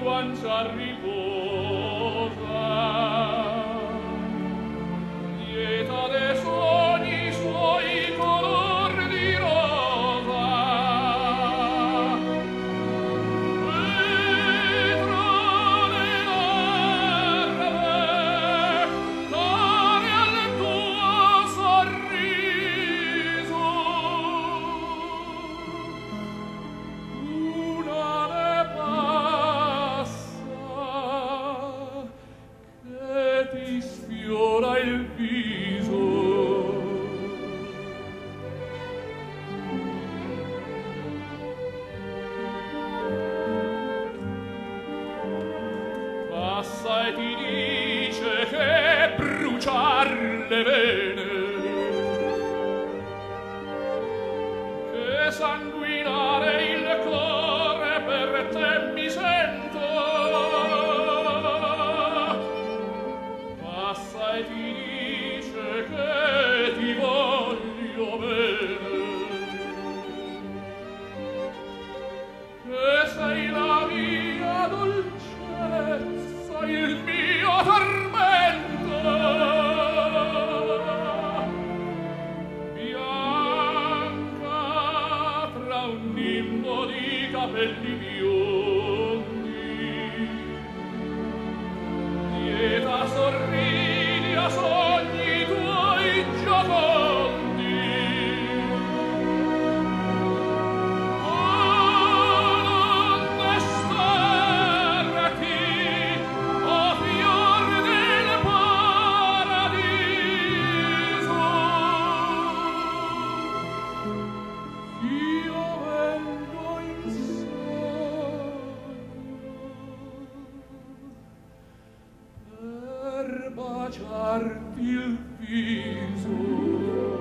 guancia riposa, lieta de sogni suoi color di rosa. Vetro nell'erbe, care al tuo sorriso, una ne passa che ti sfiora il viso. Passa e ti dice che bruciar le vene, che sanguinare il cuore per te mi sento. Passa e ti dice che ti voglio bene, che sei la mia dolcezza, il mio tormento. Bianca tra un nimbo di capelli biondi, lieta sorridi a sogni tuoi giocondi. Oh, non destarti, oh fior del paradiso, io vengo in sogno per baciarti il viso.